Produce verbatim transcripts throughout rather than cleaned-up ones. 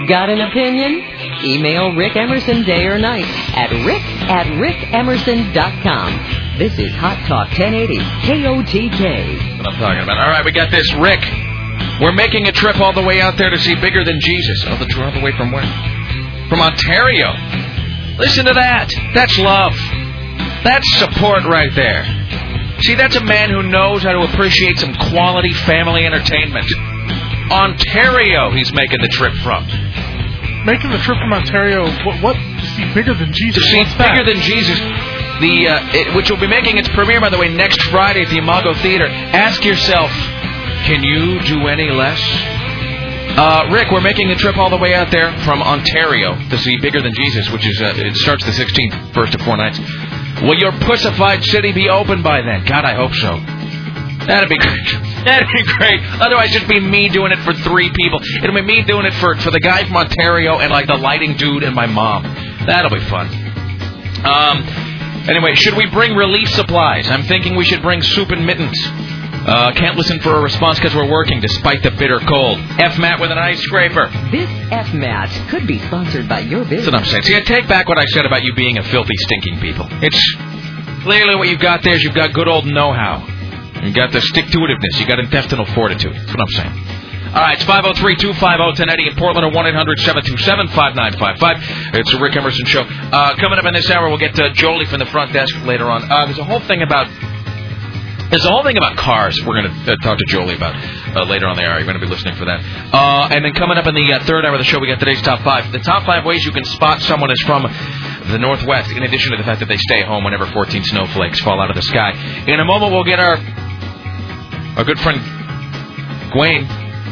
Got an opinion? Email Rick Emerson day or night at rick at rick emerson dot com. This is Hot Talk ten eighty K O T K. That's what I'm talking about. All right, we got this. Rick, we're making a trip all the way out there to see Bigger Than Jesus. Oh, the all the way from where? From Ontario. Listen to that. That's love. That's support right there. See, that's a man who knows how to appreciate some quality family entertainment. Ontario, he's making the trip from. Making the trip from Ontario, what? what to see Bigger Than Jesus? To see What's Bigger that? Than Jesus, the uh, it, which will be making its premiere, by the way, next Friday at the Imago Theater. Ask yourself, can you do any less? Uh, Rick, we're making a trip all the way out there from Ontario to see Bigger Than Jesus, which is uh, it starts the sixteenth, first of four nights. Will your pussified city be open by then? God, I hope so. That'd be great. That'd be great. Otherwise, it'd be me doing it for three people. It'll be me doing it for, for the guy from Ontario and, like, the lighting dude and my mom. That'll be fun. Um. Anyway, should we bring relief supplies? I'm thinking we should bring soup and mittens. Uh, can't listen for a response because we're working despite the bitter cold. F Matt with an ice scraper. This F Matt could be sponsored by your business. That's what I'm saying. See, I take back what I said about you being a filthy, stinking people. It's clearly what you've got there is you've got good old know-how. You've got the stick-to-itiveness. You've got intestinal fortitude. That's what I'm saying. All right, it's five oh three, two five oh, ten eighty in Portland or one eight hundred, seven two seven, five nine five five. It's a Rick Emerson show. Uh, coming up in this hour, we'll get uh, Jolie from the front desk later on. Uh, there's a whole thing about... There's a whole thing about cars we're going to uh, talk to Jolie about uh, later on the hour. You're going to be listening for that. Uh, and then coming up in the uh, third hour of the show, we got today's top five. The top five ways you can spot someone is from the Northwest, in addition to the fact that they stay home whenever fourteen snowflakes fall out of the sky. In a moment, we'll get our our good friend Gwen.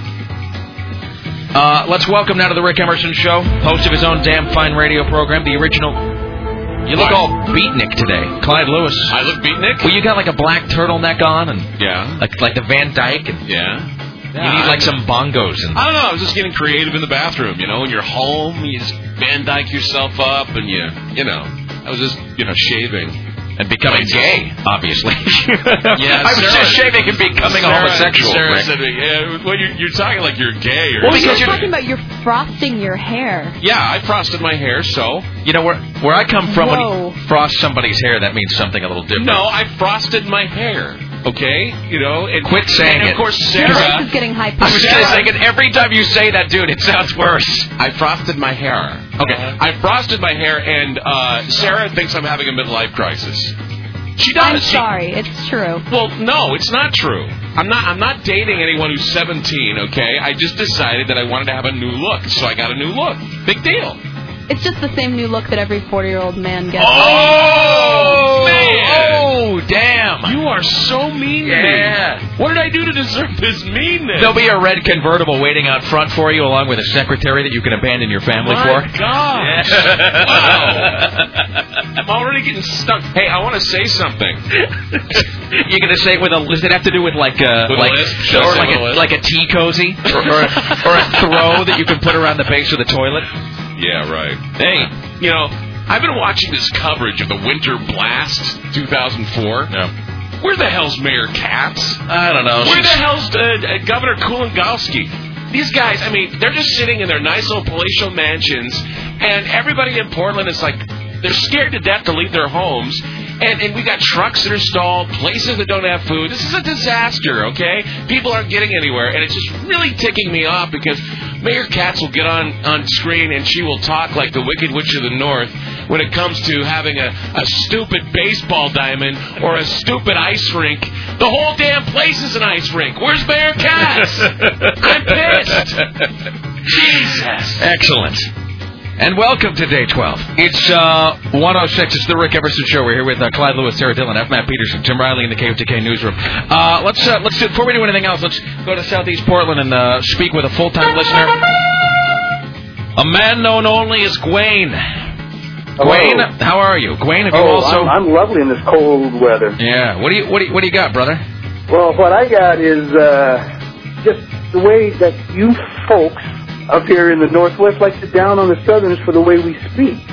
Uh, let's welcome now to the Rick Emerson Show, host of his own damn fine radio program, the original... You look all beatnik today, Clyde Lewis. I look beatnik? Well, you got like a black turtleneck on, and yeah, like like the Van Dyke, and yeah. You yeah, need like some bongos. And I don't know. I was just getting creative in the bathroom. You know, when you're home, you just Van Dyke yourself up, and you, you know, I was just, you know, shaving. And becoming gay, obviously. Yeah, I was Sarah, just shaving and becoming Sarah, homosexual. Sarah said, yeah, well, you're, you're talking like you're gay. Or well, because you're you're talking about you're frosting your hair. Yeah, I frosted my hair, so. You know, where where I come from, Whoa. when you frost somebody's hair, that means something a little different. No, I frosted my hair. Okay, you know, and quit saying and it. Of course, Your Sarah. voice is getting high pitched. I was just thinking, every time you say that, dude, it sounds worse. I frosted my hair. Okay, uh, I frosted my hair, and uh, Sarah thinks I'm having a midlife crisis. She does. I'm she, sorry, it's true. Well, no, it's not true. I'm not. I'm not dating anyone who's seventeen. Okay, I just decided that I wanted to have a new look, so I got a new look. Big deal. It's just the same new look that every forty-year-old man gets. Oh, man! Oh, damn! You are so mean to yeah. me. What did I do to deserve this meanness? There'll be a red convertible waiting out front for you, along with a secretary that you can abandon your family My for. gosh! Yeah. Wow! I'm already getting stuck. Hey, I want to say something. You're gonna say it with a? Does it have to do with like a with like a list? Should I or say like with a, a list? like a tea cozy or, or, a, or a throw that you can put around the base of the toilet? Yeah, right. Hey, you know, I've been watching this coverage of the Winter Blast two thousand four. No. Where the hell's Mayor Katz? I don't know. Where She's... the hell's uh, Governor Kulongoski? These guys, I mean, they're just sitting in their nice little palatial mansions, and everybody in Portland is like, they're scared to death to leave their homes. And, and we got trucks that are stalled, places that don't have food. This is a disaster, okay? People aren't getting anywhere, and it's just really ticking me off because Mayor Katz will get on, on screen and she will talk like the Wicked Witch of the North when it comes to having a, a stupid baseball diamond or a stupid ice rink. The whole damn place is an ice rink. Where's Mayor Katz? I'm pissed. Jesus. Excellent. And welcome to Day twelve. It's uh, one oh six. It's the Rick Emerson Show. We're here with uh, Clyde Lewis, Sarah Dillon, F. Matt Peterson, Tim Riley in the K O T K newsroom. Uh, let's uh, let's do, before we do anything else, let's go to Southeast Portland and uh, speak with a full-time listener, a man known only as Gwen. Gwen, how are you, Gwen? Have you oh, also? I'm, I'm lovely in this cold weather. Yeah. What do you what do you, what do you got, brother? Well, what I got is uh, just the way that you folks up here in the Northwest like to down on the Southerners for the way we speak.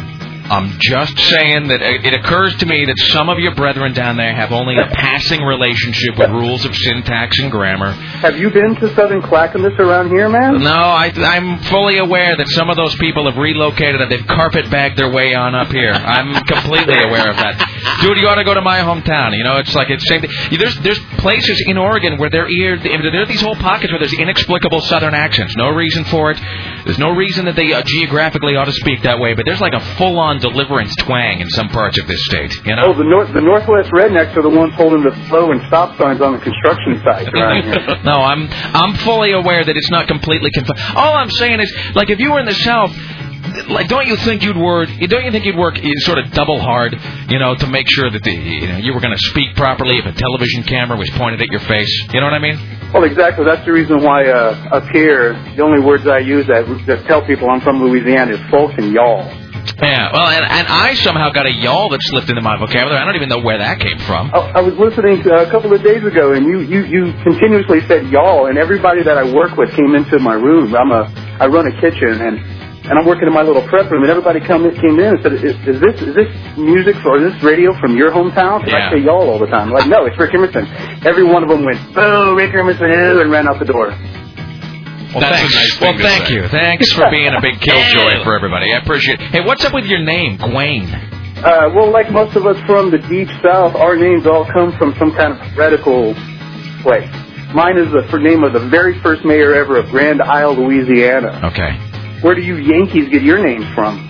I'm just saying that it occurs to me that some of your brethren down there have only a passing relationship with rules of syntax and grammar. Have you been to Southern Clackamas around here, man? No, I, I'm fully aware that some of those people have relocated and they've carpet-bagged their way on up here. I'm completely aware of that. Dude, you ought to go to my hometown. You know, it's like it's same thing. There's, there's places in Oregon where there are, there are these whole pockets where there's inexplicable Southern accents. No reason for it. There's no reason that they uh, geographically ought to speak that way, but there's like a full-on Deliverance twang in some parts of this state, you know? Oh, the north, the Northwest rednecks are the ones holding the slow and stop signs on the construction sites around here. No, I'm I'm fully aware that it's not completely confined. All I'm saying is, like, if you were in the South, like, don't you think you'd work? Don't you think you'd work sort of double hard, you know, to make sure that the you know you were going to speak properly if a television camera was pointed at your face? You know what I mean? Well, exactly. That's the reason why uh, up here, the only words I use that, that tell people I'm from Louisiana is folks and y'all. Yeah, well, and, and I somehow got a y'all that slipped into my vocabulary. I don't even know where that came from. I, I was listening to, uh, a couple of days ago, and you, you, you continuously said y'all, and everybody that I work with came into my room. I'm a, I run a kitchen, and, and I'm working in my little prep room, and everybody come in, came in and said, is, is this is this music or is this radio from your hometown? Because yeah. I say y'all all the time. I'm like, no, it's Rick Emerson. Every one of them went, oh, Rick Emerson, and ran out the door. Well, That's thanks. a nice well, thing to thank say. you. Thanks for being a big killjoy for everybody. I appreciate it. Hey, what's up with your name, Gwaine? Uh, well, like most of us from the deep south, our names all come from some kind of radical place. Mine is the name of the very first mayor ever of Grand Isle, Louisiana. Okay. Where do you Yankees get your names from?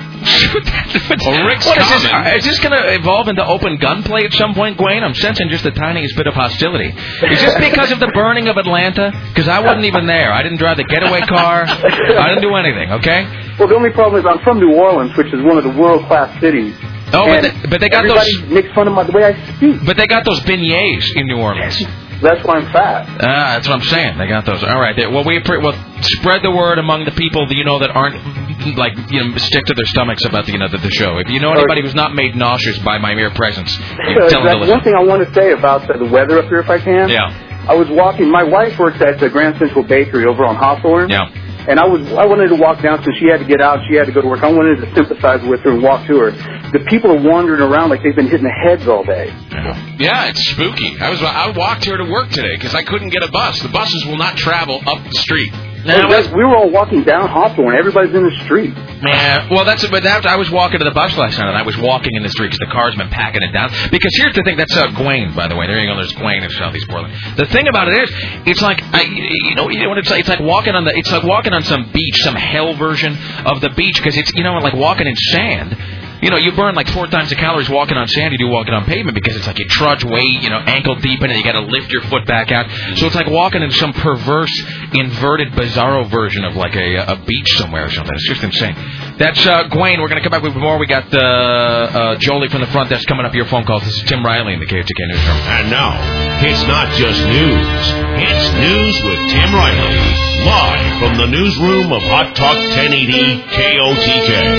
well, Rick's what is this? Is this going to evolve into open gunplay at some point, Gwaine? I'm sensing just the tiniest bit of hostility. Is this because of the burning of Atlanta? Because I wasn't even there. I didn't drive the getaway car. I didn't do anything, okay? Well, the only problem is I'm from New Orleans, which is one of the world-class cities. Oh, but they, but they got everybody those... makes fun of my, the way I speak. But they got those beignets in New Orleans. That's why I'm fat. Ah, that's what I'm saying. They got those. All right. They, well, we well spread the word among the people that you know that aren't like you know stick to their stomachs about the you know the, the show. If you know anybody who's not made nauseous by my mere presence, you yeah, tell them to listen. One thing I want to say about the, the weather up here, if I can. Yeah. I was walking. My wife works at the Grand Central Bakery over on Hawthorne. Yeah. And I was I wanted to walk down since she had to get out. She had to go to work. I wanted to sympathize with her and walk to her. The people are wandering around like they've been hitting the heads all day. Yeah, yeah it's spooky. I was I walked here to work today because I couldn't get a bus. The buses will not travel up the street. Now, we were all walking down Hawthorne. Everybody's in the street. Yeah, well, that's but that, I was walking to the bus last night, and I was walking in the street because the car's been packing it down. Because here's the thing, that's uh, Gwaine, by the way. There you go. There's Gwaine in Southeast Portland. The thing about it is, it's like I, you know, you know what it's like. It's like walking on the, it's like walking on some beach, some hell version of the beach, because it's you know like walking in sand. You know, you burn like four times the calories walking on sand you do walking on pavement because it's like you trudge way, you know, ankle deep in and you got to lift your foot back out. So it's like walking in some perverse, inverted, bizarro version of like a, a beach somewhere or something. It's just insane. That's uh, Gwaine. We're going to come back with more. We got uh, uh, Jolie from the front desk coming up. Your phone calls. This is Tim Riley in the K O T K Newsroom. And now, it's not just news. It's News with Tim Riley. Live from the newsroom of Hot Talk ten eighty K O T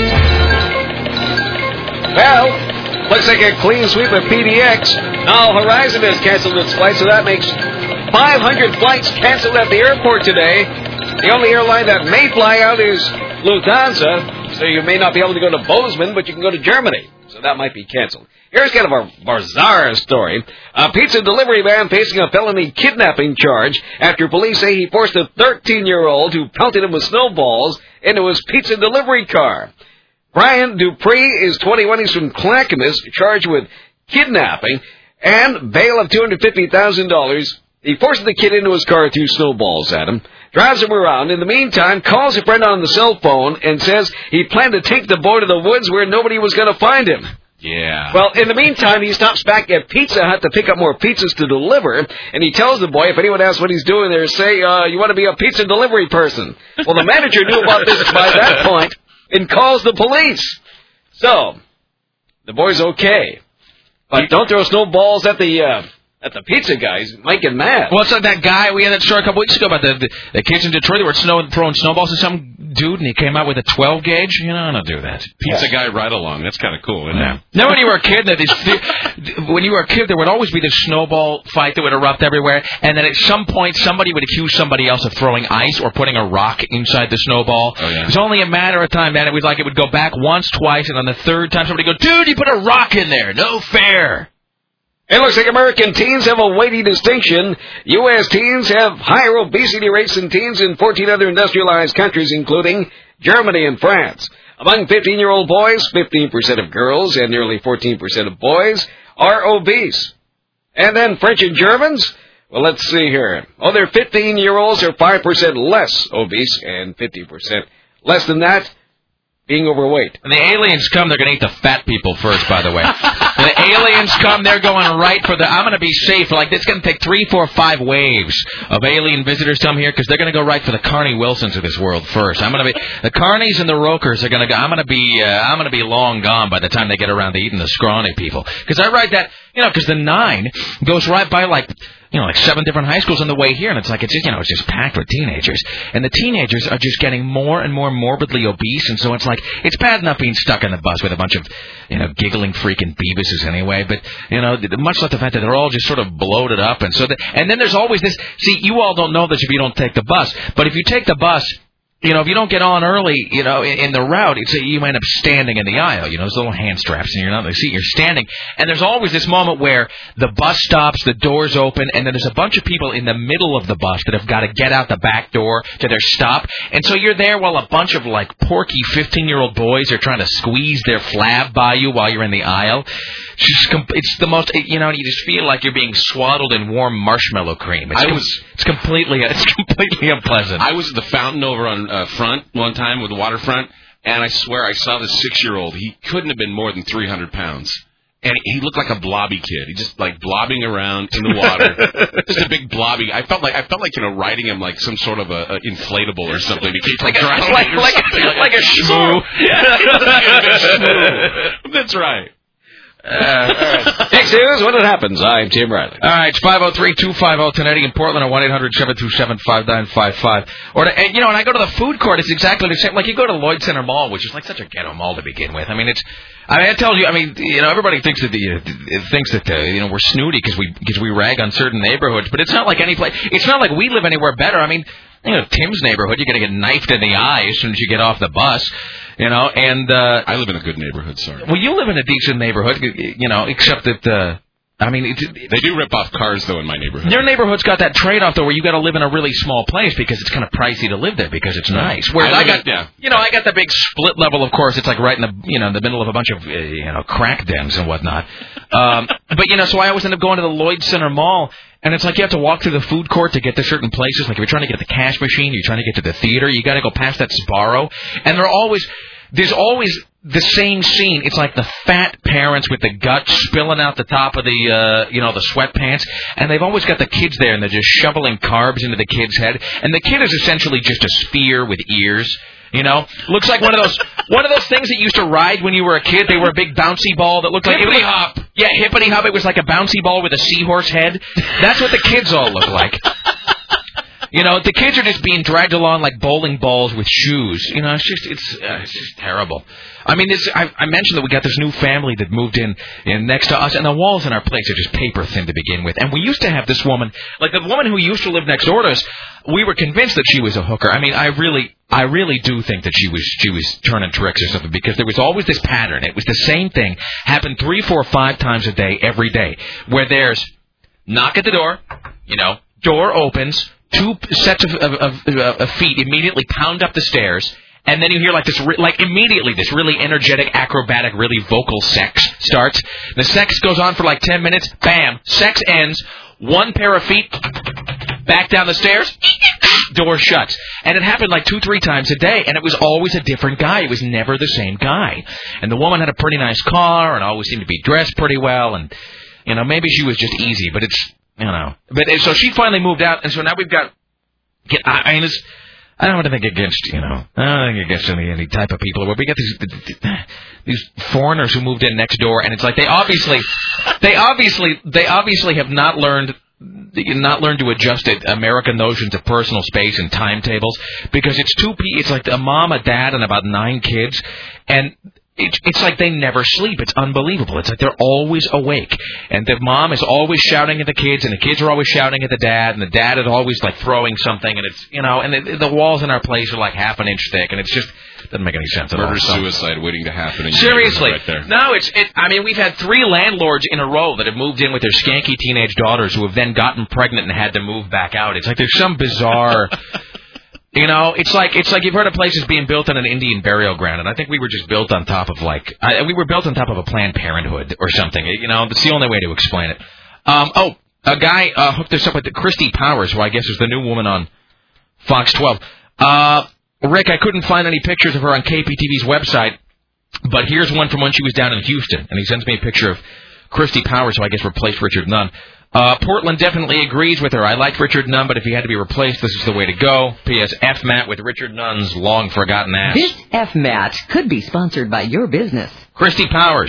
K. Well, looks like a clean sweep of P D X. Now Horizon has canceled its flight, so that makes five hundred flights canceled at the airport today. The only airline that may fly out is Lufthansa, so you may not be able to go to Bozeman, but you can go to Germany. So that might be canceled. Here's kind of a bizarre story. A pizza delivery man facing a felony kidnapping charge after police say he forced a thirteen-year-old who pelted him with snowballs into his pizza delivery car. Brian Dupree is twenty-one. He's from Clackamas, charged with kidnapping and bail of two hundred fifty thousand dollars. He forces the kid into his car, threw snowballs at him, drives him around. In the meantime, calls a friend on the cell phone and says he planned to take the boy to the woods where nobody was going to find him. Yeah. Well, in the meantime, he stops back at Pizza Hut to pick up more pizzas to deliver, and he tells the boy, if anyone asks what he's doing there, say, uh, you want to be a pizza delivery person. Well, the manager knew about this by that point and calls the police. So, the boy's okay. But don't throw snowballs at the uh, At the pizza guys, might get mad. Well, it's like that guy we had that story a couple weeks ago about the the, the kids in Detroit that were snow, throwing snowballs at some dude, and he came out with a twelve gauge. You know, I don't do that. Pizza guy ride along. That's kind of cool, isn't Yeah. it? Now, when you were a kid, that is, when you were a kid, there would always be this snowball fight that would erupt everywhere, and then at some point, somebody would accuse somebody else of throwing ice or putting a rock inside the snowball. Oh, yeah. It was only a matter of time. Then it was like it would go back once, twice, and on the third time, somebody would go, "Dude, you put a rock in there. No fair." It looks like American teens have a weighty distinction. U S teens have higher obesity rates than teens in fourteen other industrialized countries, including Germany and France. Among fifteen-year-old boys, fifteen percent of girls and nearly fourteen percent of boys are obese. And then French and Germans? Well, let's see here. Oh, their fifteen-year-olds are five percent less obese and fifty percent less than that being overweight. When the aliens come, they're going to eat the fat people first, by the way. When the aliens come, they're going right for the... I'm going to be safe. Like, it's going to take three, four, five waves of alien visitors come here because they're going to go right for the Carney Wilsons of this world first. I'm going to be... The Carneys and the Rokers are going to go... I'm going to be... Uh, I'm going to be long gone by the time they get around to eating the scrawny people. Because I write that... You know, because the nine goes right by, like... You know, like seven different high schools on the way here, and it's like it's just, you know, it's just packed with teenagers, and the teenagers are just getting more and more morbidly obese, and so it's like it's bad enough being stuck on the bus with a bunch of, you know, giggling freaking Beavises anyway, but you know, much like the fact that they're all just sort of bloated up, and so that, and then there's always this. See, you all don't know this if you don't take the bus, but if you take the bus. You know, if you don't get on early, you know, in, in the route, it's, you end up standing in the aisle. You know, those little hand straps, and you're not in the seat. You're standing, and there's always this moment where the bus stops, the doors open, and then there's a bunch of people in the middle of the bus that have got to get out the back door to their stop. And so you're there while a bunch of, like, porky fifteen-year-old boys are trying to squeeze their flab by you while you're in the aisle. It's, just, it's the most, you know, you just feel like you're being swaddled in warm marshmallow cream. It's, I was, it's completely, it's completely unpleasant. I was at the fountain over on uh, Front one time with the waterfront, and I swear I saw this six-year-old. He couldn't have been more than three hundred pounds. And he looked like a blobby kid. He just like blobbing around in the water, just a big blobby. I felt like I felt like you know riding him like some sort of a, a inflatable or something. He keeps like like like, like, like, like a shmoo. That's right. Uh, all right. Next news, when it happens, I'm Tim Riley. All right, it's five oh three, two five oh, ten eighty in Portland, or one eight hundred, seven two seven, five nine five five. Or, to, and, you know, and I go to the food court, it's exactly the same. Like, you go to Lloyd Center Mall, which is like such a ghetto mall to begin with. I mean, it's, I mean, I tell you, I mean, you know, everybody thinks that, the, uh, thinks that uh, you know, we're snooty because we, because we rag on certain neighborhoods, but it's not like any place, it's not like we live anywhere better. I mean, you know, Tim's neighborhood, you're going to get knifed in the eye as soon as you get off the bus. You know, and... Uh, I live in a good neighborhood, sorry. Well, you live in a decent neighborhood, you know, except that, uh, I mean... It, it, they do rip off cars, though, in my neighborhood. Your neighborhood's got that trade-off, though, where you got to live in a really small place because it's kind of pricey to live there because it's nice. Whereas I, I got, in, yeah. you know, I got the big split level, of course. It's like right in the, you know, in the middle of a bunch of, uh, you know, crack dens and whatnot. Um, but, you know, so I always end up going to the Lloyd Center Mall. And it's like you have to walk through the food court to get to certain places. Like if you're trying to get to the cash machine, you're trying to get to the theater, you got to go past that Sbarro. And they're always... There's always the same scene. It's like the fat parents with the guts spilling out the top of the, uh, you know, the sweatpants. And they've always got the kids there, and they're just shoveling carbs into the kid's head. And the kid is essentially just a sphere with ears. You know, looks like one of those one of those things that you used to ride when you were a kid. They were a big bouncy ball that looked like hippity it was, hop. Yeah, hippity hop. It was like a bouncy ball with a seahorse head. That's what the kids all look like. You know, the kids are just being dragged along like bowling balls with shoes. You know, it's just it's uh, it's just terrible. I mean, this, I, I mentioned that we got this new family that moved in, in next to us, and the walls in our place are just paper thin to begin with. And we used to have this woman, like the woman who used to live next door to us. We were convinced that she was a hooker. I mean, I really, I really do think that she was she was turning tricks or something because there was always this pattern. It was the same thing, happened three, four, five times a day, every day, where there's knock at the door, you know, door opens. Two sets of, of, of, of feet immediately pound up the stairs, and then you hear like this, like immediately this really energetic, acrobatic, really vocal sex starts. The sex goes on for like ten minutes. Bam, sex ends. One pair of feet back down the stairs. Door shuts, and it happened like two, three times a day, and it was always a different guy. It was never the same guy. And the woman had a pretty nice car, and always seemed to be dressed pretty well, and you know maybe she was just easy, but it's. You know, but so she finally moved out, and so now we've got. I mean, it's, I don't want to think against, you know, I don't think against any, any type of people. Where we get these these foreigners who moved in next door, and it's like they obviously, they obviously, they obviously have not learned, not learned to adjust it, American notions of personal space and timetables, because it's two p. It's like a mom, a dad, and about nine kids, and. It's, it's like they never sleep. It's unbelievable. It's like they're always awake. And the mom is always shouting at the kids, and the kids are always shouting at the dad, and the dad is always, like, throwing something, and it's, you know, and the, the walls in our place are, like, half an inch thick, and it's just, doesn't make any sense at all. Murder-suicide waiting to happen. In Seriously. Right there. No, it's, it, I mean, we've had three landlords in a row that have moved in with their skanky teenage daughters who have then gotten pregnant and had to move back out. It's like there's some bizarre... You know, it's like it's like you've heard of places being built on an Indian burial ground, and I think we were just built on top of like I, we were built on top of a Planned Parenthood or something. You know, that's the only way to explain it. Um, oh, a guy uh, hooked us up with Christy Powers, who I guess is the new woman on Fox twelve. Uh, Rick, I couldn't find any pictures of her on K P T V's website, but here's one from when she was down in Houston, and he sends me a picture of Christy Powers, who I guess replaced Richard Nunn. Uh, Portland definitely agrees with her. I liked Richard Nunn, but if he had to be replaced, this is the way to go. P S. F. Matt with Richard Nunn's long-forgotten ass. This F. Matt could be sponsored by your business. Christy Powers.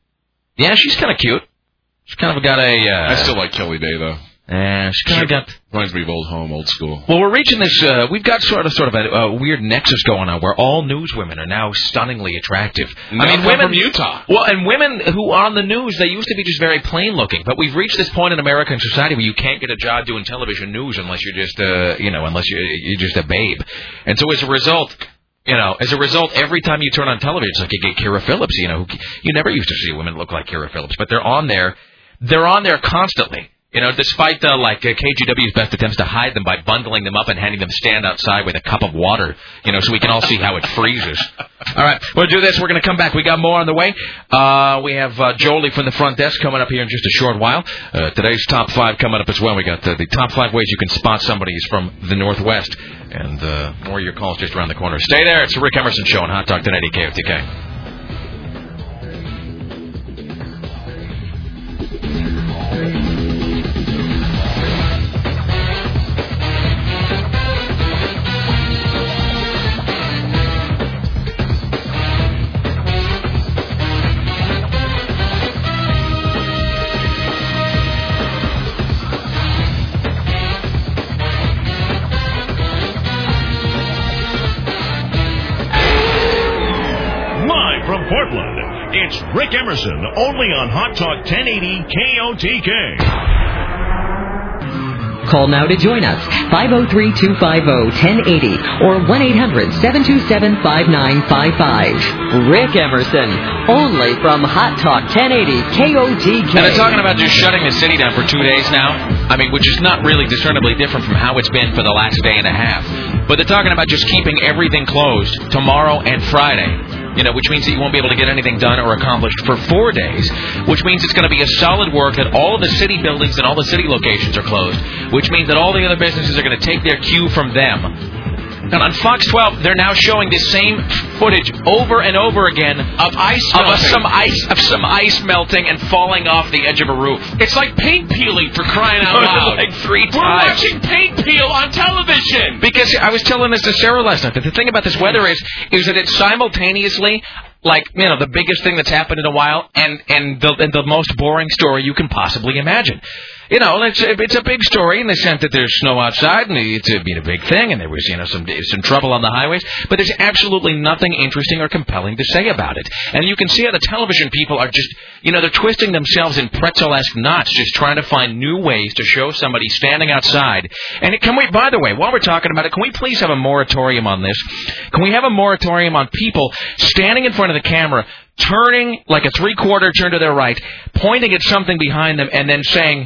Yeah, she's kind of cute. She's kind of got a... Uh, I still like Kelly Day, though. Yeah, she's kind of got... Reminds me of old home, old school. Well, we're reaching this... Uh, we've got sort of sort of a, a weird nexus going on where all newswomen are now stunningly attractive. Now I mean, women from Utah. Well, and women who are on the news, they used to be just very plain looking. But we've reached this point in American society where you can't get a job doing television news unless you're just, uh, you know, unless you're, you're just a babe. And so as a result... You know, as a result, every time you turn on television, it's like you get Kira Phillips. You know, you never used to see women look like Kira Phillips, but they're on there. They're on there constantly. You know, despite the like uh, K G W's best attempts to hide them by bundling them up and having them stand outside with a cup of water. You know, so we can all see how it freezes. All right, we'll do this. We're going to come back. We got more on the way. Uh, we have uh, Jolie from the front desk coming up here in just a short while. Uh, today's top five coming up as well. We got uh, the top five ways you can spot somebody who's from the Northwest. And uh, more of your calls just around the corner. Stay there. It's the Rick Emerson Show on Hot Talk ten eighty K O T K. Portland, it's Rick Emerson, only on Hot Talk ten eighty K O T K. Call now to join us, five oh three, two five oh, ten eighty or one eight hundred, seven two seven, five nine five five. Rick Emerson, only from Hot Talk ten eighty K O T K. And they're talking about just shutting the city down for two days now. I mean, which is not really discernibly different from how it's been for the last day and a half. But they're talking about just keeping everything closed tomorrow and Friday. You know, which means that you won't be able to get anything done or accomplished for four days, which means it's going to be a solid work that all of the city buildings and all the city locations are closed, which means that all the other businesses are going to take their cue from them. And on Fox twelve, they're now showing this same footage over and over again of ice of melting. some ice of some ice melting and falling off the edge of a roof. It's like paint peeling, for crying out loud. Like three We're times. watching paint peel on television. Because I was telling this to Sarah last night that the thing about this weather is is that it's simultaneously like, you know, the biggest thing that's happened in a while and and the and the most boring story you can possibly imagine. You know, it's it's a big story in the sense that there's snow outside and it's a, been a big thing and there was, you know, some some trouble on the highways, but there's absolutely nothing interesting or compelling to say about it. And you can see how the television people are just, you know, they're twisting themselves in pretzel-esque knots just trying to find new ways to show somebody standing outside. And can we, by the way, while we're talking about it, can we please have a moratorium on this? Can we have a moratorium on people standing in front of the camera, turning like a three-quarter turn to their right, pointing at something behind them, and then saying,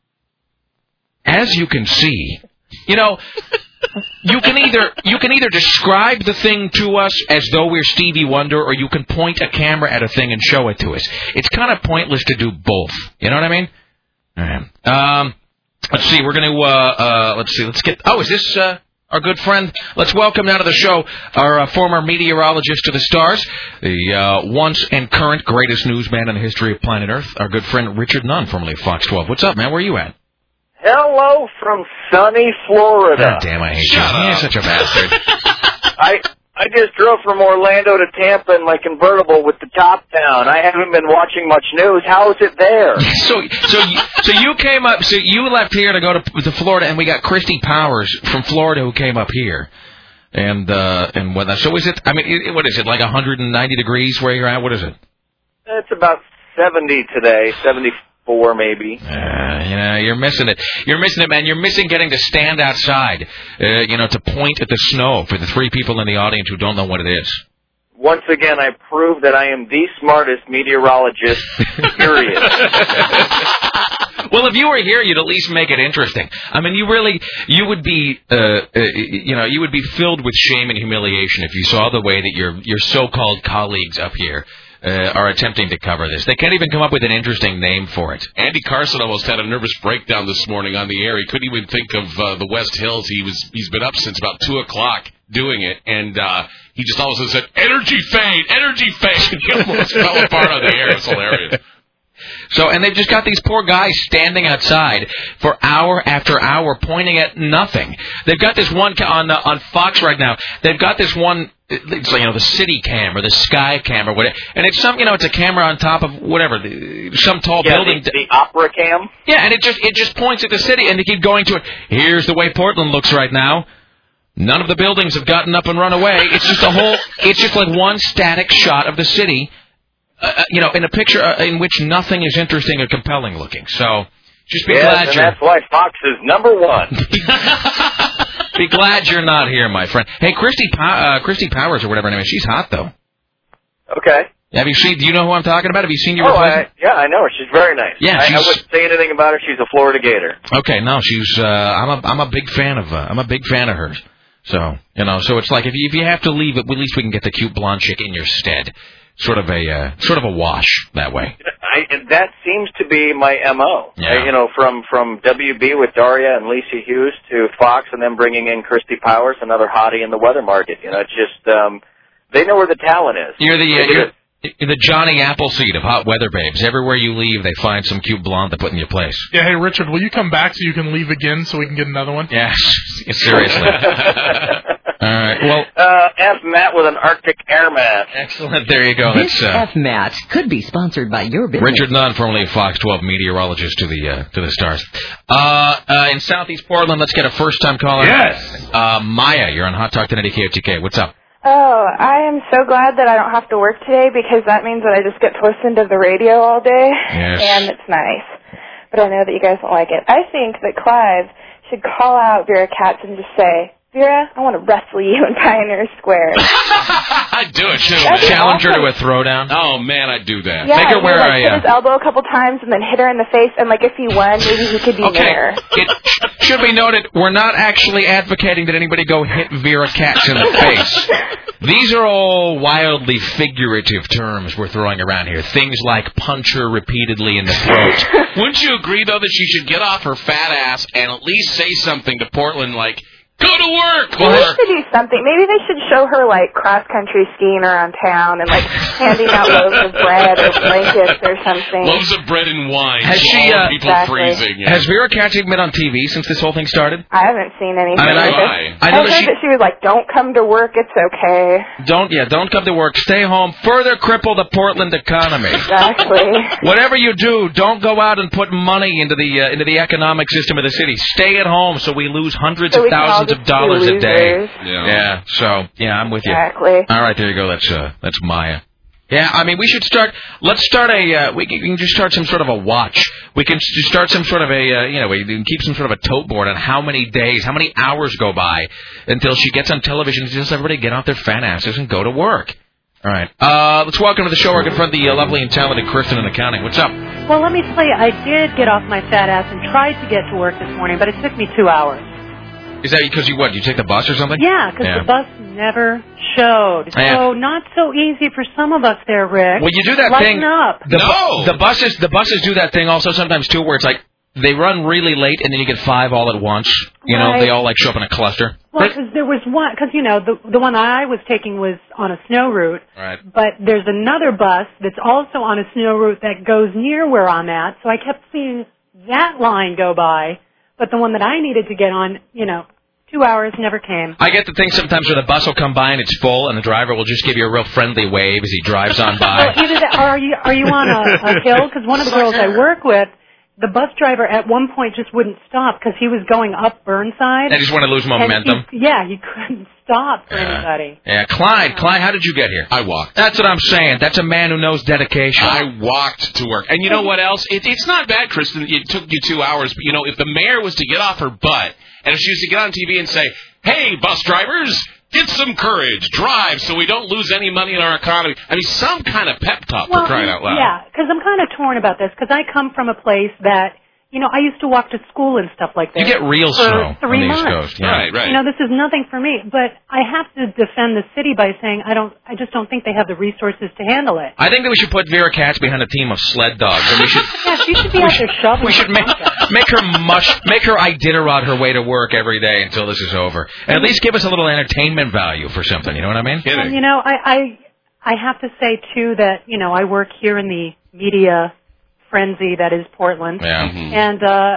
as you can see, you know, you can either you can either describe the thing to us as though we're Stevie Wonder, or you can point a camera at a thing and show it to us. It's kind of pointless to do both. You know what I mean? All right. Um, let's see. We're going to, uh, uh, let's see. Let's get, oh, is this uh, our good friend? Let's welcome now to the show our uh, former meteorologist to the stars, the uh, once and current greatest newsman in the history of planet Earth, our good friend Richard Nunn, formerly of Fox twelve. What's up, man? Where are you at? Hello from sunny Florida. God damn, I hate Shut you. up. You're such a bastard. I I just drove from Orlando to Tampa in my convertible with the top down. I haven't been watching much news. How is it there? so, so, you, so you came up. So you left here to go to, to Florida, and we got Christy Powers from Florida who came up here, and uh, and what? So is it? I mean, it, what is it? Like one hundred ninety degrees where you're at? What is it? It's about seventy today, seventy-four maybe. Uh, you know, you're missing it. You're missing it, man. You're missing getting to stand outside, uh, you know, to point at the snow for the three people in the audience who don't know what it is. Once again, I prove that I am the smartest meteorologist, period. Well, if you were here, you'd at least make it interesting. I mean, you really, you would be, uh, uh, you know, you would be filled with shame and humiliation if you saw the way that your your so-called colleagues up here Uh, are attempting to cover this. They can't even come up with an interesting name for it. Andy Carson almost had a nervous breakdown this morning on the air. He couldn't even think of uh, the West Hills. He was he's been up since about two o'clock doing it, and uh, he just all of a sudden said, "Energy fade, energy fade." He almost fell apart on the air. It's hilarious. So, and they've just got these poor guys standing outside for hour after hour, pointing at nothing. They've got this one ca- on uh, on Fox right now. They've got this one. It's like, you know, the city cam or the sky cam or whatever, and it's some, you know, it's a camera on top of whatever, some tall yeah, building. The, the opera cam. Yeah, and it just it just points at the city, and they keep going to it. Here's the way Portland looks right now. None of the buildings have gotten up and run away. It's just a whole. It's just like one static shot of the city. Uh, you know, in a picture uh, in which nothing is interesting or compelling looking. So, just be yes, glad and you're... that's why Fox is number one. Be glad you're not here, my friend. Hey, Christy pa- uh, Christy Powers or whatever her name is, she's hot, though. Okay. Have you seen... Do you know who I'm talking about? Have you seen your Oh, replacement? I, yeah, I know her. She's very nice. Yeah, I, I she's- wouldn't say anything about her. She's a Florida Gator. Okay, no, she's... Uh, I'm a I'm a big fan of uh, I'm a big fan of hers. So, you know, so it's like if you, if you have to leave, at least we can get the cute blonde chick in your stead. Sort of a uh, sort of a wash that way. I, that seems to be my M O. Yeah. Uh, you know, from from W B with Daria and Lisa Hughes to Fox, and then bringing in Christy Powers, another hottie in the weather market. You know, it's just um, they know where the talent is. You're the uh, They you're, do. you're the Johnny Appleseed of hot weather babes. Everywhere you leave, they find some cute blonde to put in your place. Yeah, hey, Richard, will you come back so you can leave again so we can get another one? Yes, seriously. All right. Well, uh, F Matt with an Arctic air mat. Excellent. There you go. This That's uh, F MAT could be sponsored by your business. Richard Nunn, formerly of Fox twelve, meteorologist to the uh, to the stars. Uh, uh, in Southeast Portland, let's get a first-time caller. Yes. Uh, Maya, you're on Hot Talk ten eighty K O T K. What's up? Oh, I am so glad that I don't have to work today because that means that I just get to listen to the radio all day. Yes. And it's nice. But I know that you guys don't like it. I think that Clive should call out Vera Katz and just say, Vera, I want to wrestle you in Pioneer Square. I'd do it, too. That'd be Challenge her awesome. to a throwdown. Oh, man, I'd do that. Yeah, Make her he wear would, like, a, hit uh, his elbow a couple times and then hit her in the face. And, like, if he won, maybe he could be Okay. mayor. It should be noted, we're not actually advocating that anybody go hit Vera Katz in the face. These are all wildly figurative terms we're throwing around here. Things like punch her repeatedly in the throat. Wouldn't you agree, though, that she should get off her fat ass and at least say something to Portland like, go to work! Maybe they Or, should do something. Maybe they should show her, like, cross-country skiing around town and, like, handing out loaves of bread or blankets or something. loaves of bread and wine. Has to she, all the uh, people Exactly. freezing. Yeah. Has Vera Katz even been on T V since this whole thing started? I haven't seen anything. I mean, I- like I- this. I know I that heard she- that she was like, don't come to work, it's okay. Don't, yeah, don't come to work. Stay home. Further cripple the Portland economy. Exactly. Whatever you do, don't go out and put money into the uh, into the economic system of the city. Stay at home so we lose hundreds So of we can all thousands just of dollars be a day. losers. Yeah. Yeah. So yeah, I'm with you. Exactly. All right, there you go. That's uh, that's Maya. Yeah, I mean, we should start. Let's start a. Uh, we, can, we can just start some sort of a watch. We can just start some sort of a. Uh, you know, we can keep some sort of a tote board on how many days, how many hours go by until she gets on television. And just everybody get out their fat asses and go to work. All right. Uh, let's welcome to the show our good friend, the uh, lovely and talented Kristen in accounting. What's up? Well, let me tell you, I did get off my fat ass and tried to get to work this morning, but it took me two hours. Is that because you what? You take the bus or something? Yeah, because the bus never showed. So Yeah. not so easy for some of us there, Rick. Well, you do that Lighten thing. up. The, bu- the buses, the buses do that thing also sometimes too, where it's like they run really late and then you get five all at once. You know, Right. they all like show up in a cluster. Well, because there was one, because, you know, the, the one I was taking was on a snow route. Right. But there's another bus that's also on a snow route that goes near where I'm at. So I kept seeing that line go by. But the one that I needed to get on, you know, two hours never came. I get the thing sometimes where the bus will come by and it's full, and the driver will just give you a real friendly wave as he drives on by. Well, either that, or are you are you on a, a hill? Because one of the girls I work with, the bus driver at one point just wouldn't stop because he was going up Burnside. I just want to lose momentum. He, yeah, he couldn't stop for yeah. anybody. Yeah, Clyde, Clyde, how did you get here? I walked. That's what I'm saying. That's a man who knows dedication. I walked to work. And you know what else? It, it's not bad, Kristen. It took you two hours. But, you know, if the mayor was to get off her butt, and if she was to get on T V and say, hey, bus drivers, get some courage, drive so we don't lose any money in our economy. I mean, some kind of pep talk well, for crying out loud. Yeah, because I'm kind of torn about this because I come from a place that, you know, I used to walk to school and stuff like that. You get real for snow three on the months. East Coast. Yeah. Right, right. You know, this is nothing for me, but I have to defend the city by saying I don't. I just don't think they have the resources to handle it. I think that we should put Vera Katz behind a team of sled dogs, and we should. Yeah, she should be out there shoveling. We should make, make her mush, make her Iditarod her way to work every day until this is over, and at least give us a little entertainment value for something. You know what I mean? And, you know, I, I I have to say too that you know I work here in the media frenzy that is Portland. Yeah. Mm-hmm. And uh,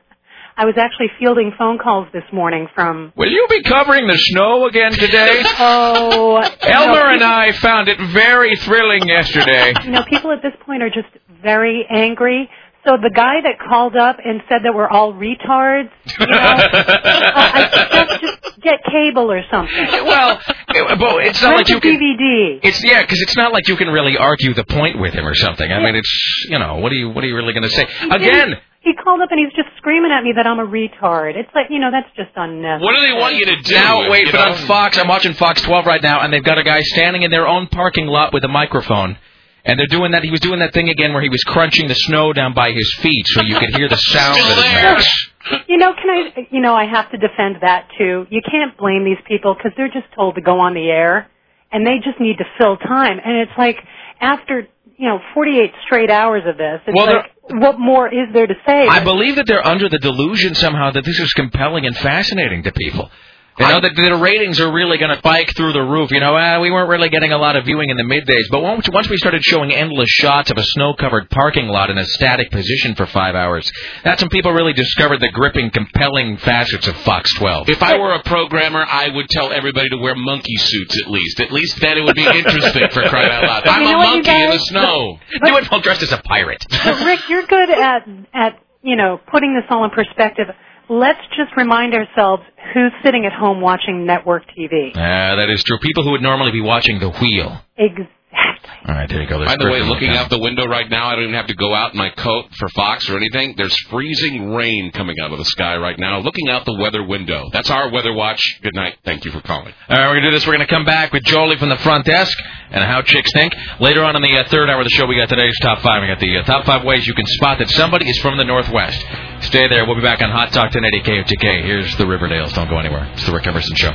I was actually fielding phone calls this morning from... Will you be covering the snow again today? Oh... Elmer and I found it very thrilling yesterday. You know, people at this point are just very angry. So the guy that called up and said that we're all retards, you know, uh, I suggest just get cable or something. Well, it, well it's not Rent like you a can... D V D. It's yeah, because it's not like you can really argue the point with him or something. I mean, it's you know, what are you what are you really going to say again? He called up and he's just screaming at me that I'm a retard. It's like, you know, that's just unnecessary. What do they want you to do? Now, wait, you but know? on Fox, I'm watching Fox twelve right now, and they've got a guy standing in their own parking lot with a microphone. And they're doing that. He was doing that thing again where he was crunching the snow down by his feet so you could hear the sound that it makes. You know, can I, you know, I have to defend that too. You can't blame these people because they're just told to go on the air and they just need to fill time. And it's like after, you know, forty-eight straight hours of this, it's well, like, what more is there to say? I believe that they're under the delusion somehow that this is compelling and fascinating to people. You know, that the ratings are really going to spike through the roof. You know, uh, we weren't really getting a lot of viewing in the middays. But once, once we started showing endless shots of a snow-covered parking lot in a static position for five hours, that's when people really discovered the gripping, compelling facets of Fox twelve. If I were a programmer, I would tell everybody to wear monkey suits at least. At least then it would be interesting for crying out loud. I'm you know a monkey guys, in the snow. Do it while dressed as a pirate. But Rick, you're good at, at, you know, putting this all in perspective. Let's just remind ourselves who's sitting at home watching network T V. Ah, uh, that is true. People who would normally be watching The Wheel. Exactly. All right, there you go. There's By the way, Griffin looking down. out the window right now, I don't even have to go out in my coat for Fox or anything. There's freezing rain coming out of the sky right now. Looking out the weather window. That's our weather watch. Good night. Thank you for calling. All right, we're going to do this. We're going to come back with Jolie from the front desk and how chicks think. Later on in the uh, third hour of the show, we got today's top five. We got the uh, top five ways you can spot that somebody is from the Northwest. Stay there. We'll be back on Hot Talk ten eighty K O T K. Here's the Riverdales. Don't go anywhere. It's the Rick Emerson Show.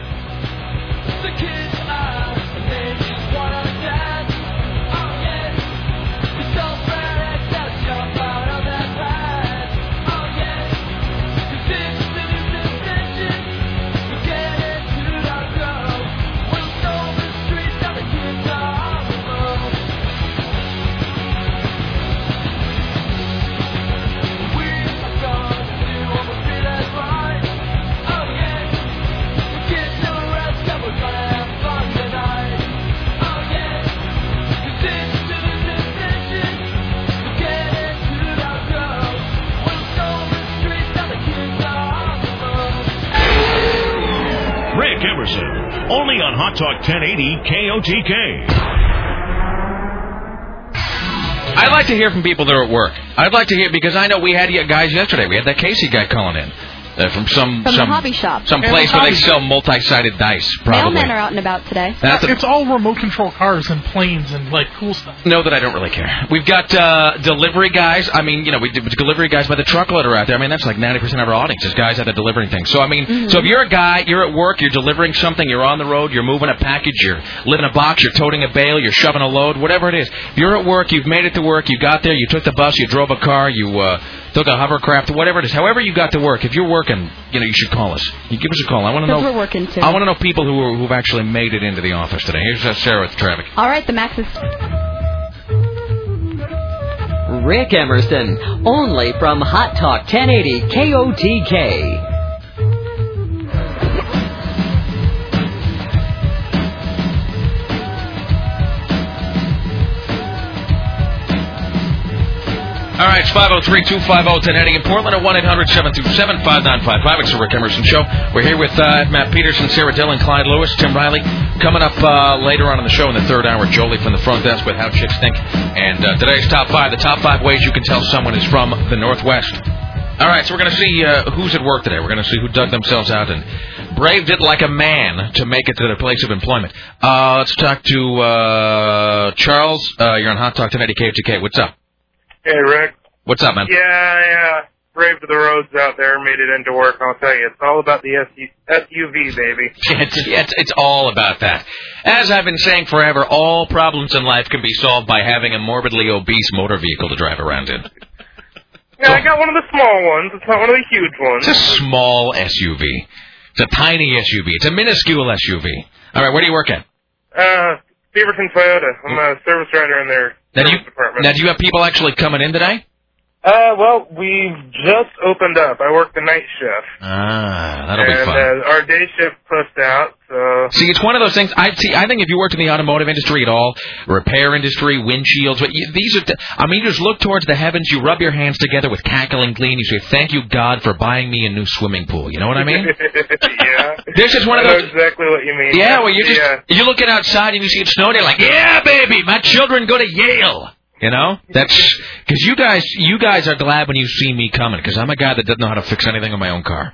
Rick Emerson, only on Hot Talk ten eighty K O T K. I'd like to hear from people that are at work. I'd like to hear, because I know we had guys yesterday. We had that Casey guy calling in. Uh, from some From some the hobby shop. some Yeah, place the where they hobby sell multi-sided dice. Probably. Mailmen are out and about today. That's a- It's all remote control cars and planes and like cool stuff. No, that I don't really care. We've got uh, delivery guys. I mean, you know, we do delivery guys by the truckload are out there. I mean, that's like ninety percent of our audience is guys that are delivering things. So, I mean, Mm-hmm. so if you're a guy, you're at work, you're delivering something, you're on the road, you're moving a package, you're lifting a box, you're toting a bale, you're shoving a load, whatever it is. If you're at work, you've made it to work, you got there, you took the bus, you drove a car, you uh, took a hovercraft, whatever it is. However you got to work, if you're working, you know, you should call us. You give us a call. I want to know. Because we're working, too. I want to know people who are, who've actually made it into the office today. Here's uh, Sarah with traffic. All right, the max is... Rick Emerson, only from Hot Talk ten eighty K O T K. All right, it's five oh three, two five oh, ten eighty in Portland at one eight hundred, seven two seven, five nine five five. It's the Rick Emerson Show. We're here with uh, Matt Peterson, Sarah Dillon, Clyde Lewis, Tim Riley. Coming up uh, later on in the show in the third hour, Jolie from the front desk with How Chicks Think. And uh, today's top five, the top five ways you can tell someone is from the Northwest. All right, so we're going to see uh, who's at work today. We're going to see who dug themselves out and braved it like a man to make it to their place of employment. Uh, let's talk to uh, Charles. Uh, you're on Hot Talk ten eighty K O T K. What's up? Hey, Rick. What's up, man? Yeah, I uh, braved the roads out there, made it into work. I'll tell you, it's all about the S U V, baby. It's, it's, it's all about that. As I've been saying forever, all problems in life can be solved by having a morbidly obese motor vehicle to drive around in. Yeah, so, I got one of the small ones. It's not one of the huge ones. It's a small S U V. It's a tiny S U V. It's a minuscule S U V. All right, where do you work at? Uh, Beaverton Toyota. I'm a service writer in their now service do you, department. Now, do you have people actually coming in today? Uh, well, we've just opened up. I work the night shift. Ah, that'll and, be fun. And uh, our day shift pushed out, so... See, it's one of those things. I see. I think if you worked in the automotive industry at all, repair industry, windshields, but you, these are... Th- I mean, you just look towards the heavens, you rub your hands together with cackling glee, and you say, thank you, God, for buying me a new swimming pool. You know what I mean? Yeah. This is one of I know those... exactly what you mean. Yeah, well, you're just... Yeah. You're looking outside, and you see it snowing, you're like, yeah, baby, my children go to Yale. You know, that's because you guys, you guys are glad when you see me coming because I'm a guy that doesn't know how to fix anything on my own car.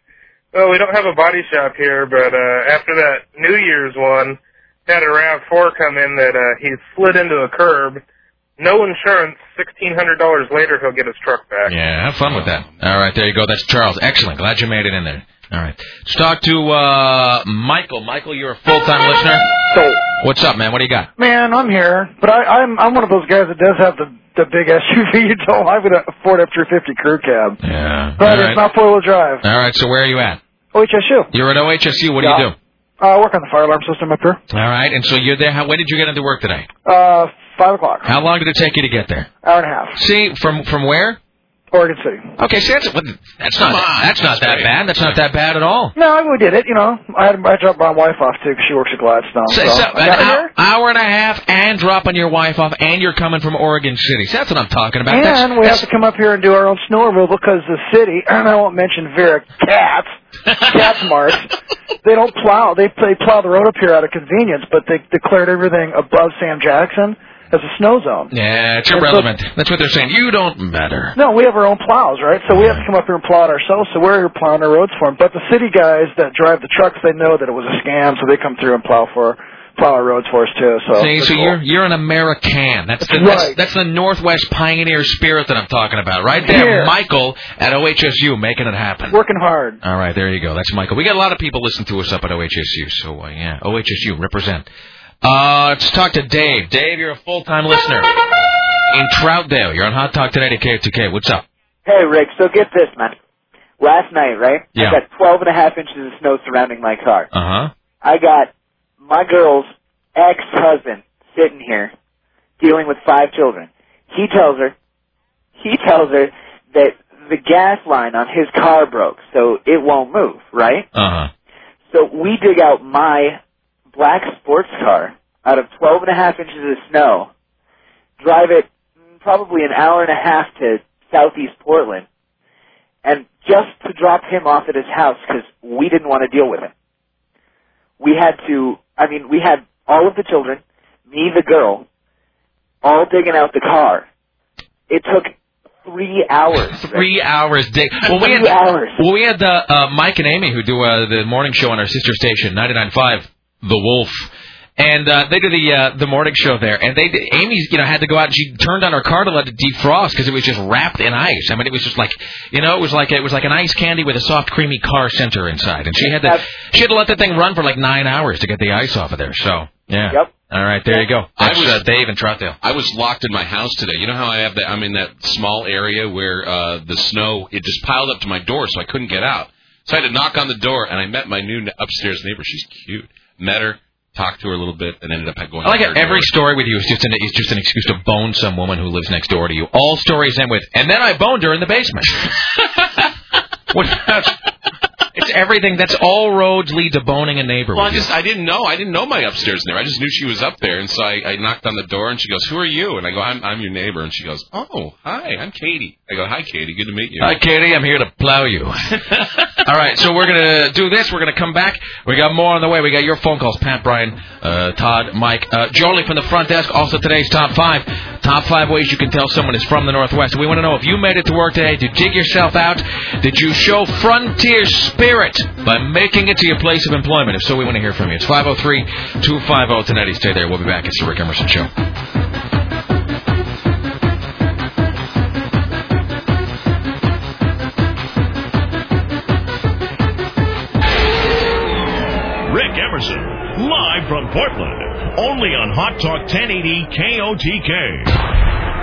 Well, we don't have a body shop here, but uh, after that New Year's one, had a RAV four come in that uh, he slid into a curb. No insurance. Sixteen hundred dollars later, he'll get his truck back. Yeah, have fun with that. All right, there you go. That's Charles. Excellent. Glad you made it in there. All right. Let's talk to uh, Michael. Michael, you're a full-time listener. So, what's up, man? What do you got? Man, I'm here, but I, I'm I'm one of those guys that does have the the big S U V. So I'm going to afford F three fifty crew cab. Yeah. But All it's right. not four-wheel drive. All right. So where are you at? O H S U. You're at O H S U. What yeah. do you do? Uh, I work on the fire alarm system up here. All right. And so you're there. How, when did you get into work today? Uh, five o'clock. How long did it take you to get there? Hour and a half. See, from from where? Oregon City. Okay, so that's that's not that's not that bad. That's not that bad at all. No, we did it. You know, I had I dropped my wife off too because she works at Gladstone. So, so, so I an got hour, here. hour and a half, and dropping your wife off, and you're coming from Oregon City. So that's what I'm talking about. And that's, we that's, have to come up here and do our own snow removal because the city, and I won't mention Vera Cats, Cats Marks, they don't plow. They they plow the road up here out of convenience, but they declared everything above Sam Jackson as a snow zone. Yeah, it's And irrelevant. so, That's what they're saying. You don't matter. no, we have our own plows, right? So we have to come up here and plow it ourselves, so we're here plowing our roads for them. But the city guys that drive the trucks, they know that it was a scam, so they come through and plow for plow our roads for us, too. So, See, so cool. you're you're an American. That's the, That's that's, right. that's the Northwest pioneer spirit that I'm talking about. Right there, Here. Michael at O H S U making it happen. Working hard. All right, there you go. That's Michael. We got a lot of people listening to us up at O H S U, so uh, yeah, O H S U, represent. Uh, let's talk to Dave. Dave, you're a full-time listener in Troutdale. You're on Hot Talk today to K O T K. What's up? Hey, Rick, so get this, man. Last night, right? Yeah. I got twelve and a half inches of snow surrounding my car. Uh-huh. I got my girl's ex-husband sitting here dealing with five children. He tells her, he tells her that the gas line on his car broke, so it won't move, right? Uh-huh. So we dig out my black sports car out of twelve and a half inches of snow, drive it probably an hour and a half to southeast Portland, and just to drop him off at his house because we didn't want to deal with him. We had to, I mean, we had all of the children, me, the girl, all digging out the car. It took three hours. Three hours, Dave. Well, we had Three hours. well, we had uh, uh, Mike and Amy who do uh, the morning show on our sister station, ninety-nine point five, The Wolf. And uh, they do the uh, the morning show there, and they Amy's you know had to go out and she turned on her car to let it defrost because it was just wrapped in ice. I mean, it was just like you know it was like it was like an ice candy with a soft, creamy car center inside, and she had to she had to let that thing run for like nine hours to get the ice off of there. So yeah. Yep. All right, there you go. That's I was uh, Dave in Troutdale. I was locked in my house today. You know how I have that? I'm in that small area where uh, the snow it just piled up to my door, so I couldn't get out. So I had to knock on the door, and I met my new upstairs neighbor. She's cute. Met her. talked to her a little bit, and ended up going. I like to it. Every story with you is just an is just an excuse to bone some woman who lives next door to you. All stories end with, and then I boned her in the basement. What? It's everything. That's all roads lead to boning a neighbor. Well, with I you. just I didn't know. I didn't know my upstairs neighbor. I just knew she was up there, and so I, I knocked on the door, and she goes, "Who are you?" And I go, "I'm I'm your neighbor." And she goes, "Oh, hi, I'm Katie." I go, "Hi, Katie. Good to meet you." Hi, Katie. I'm here to plow you. All right, so we're going to do this. We're going to come back. We got more on the way. We got your phone calls. Pat, Brian, uh, Todd, Mike, uh, Jolie from the front desk. Also today's top five. Top five ways you can tell someone is from the Northwest. We want to know if you made it to work today. Did you dig yourself out? Did you show frontier spirit by making it to your place of employment? If so, we want to hear from you. It's five oh three, two five oh, ten eighty. Stay there. We'll be back. It's the Rick Emerson Show. Rick Emerson, live from Portland, only on Hot Talk ten eighty K O T K.